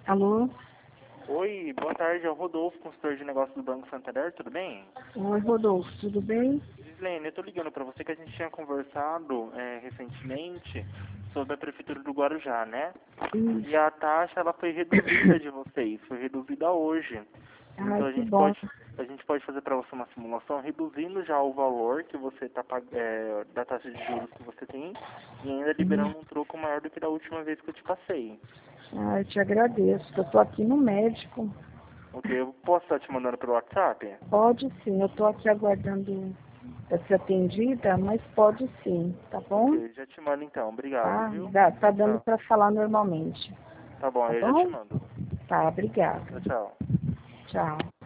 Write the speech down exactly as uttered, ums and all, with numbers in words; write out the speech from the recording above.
Alô? Oi, boa tarde, é o Rodolfo, consultor de negócios do Banco Santander, tudo bem? Oi, Rodolfo, tudo bem? Gislene, eu tô ligando para você que a gente tinha conversado é, recentemente sobre a Prefeitura do Guarujá, né? E Isso. a taxa, ela foi reduzida de vocês, foi reduzida hoje. Ai, Então a que gente bom. pode, a gente pode fazer para você uma simulação reduzindo já o valor que você tá pag- é, da taxa de juros que você tem e ainda Uhum. liberando um troco maior do que da última vez que eu te passei. Ai, eu te agradeço, que eu tô aqui no médico. Ok, eu posso estar te mandando pelo WhatsApp? Pode sim, eu tô aqui aguardando pra ser atendida, mas pode sim, tá bom? Ok, já te mando então. Obrigado, Tá, viu? dá, tá Tchau, dando tchau. pra falar normalmente, Tá bom, tá eu já te bom? mando. Tá, obrigada. Tchau, tchau. Tchau.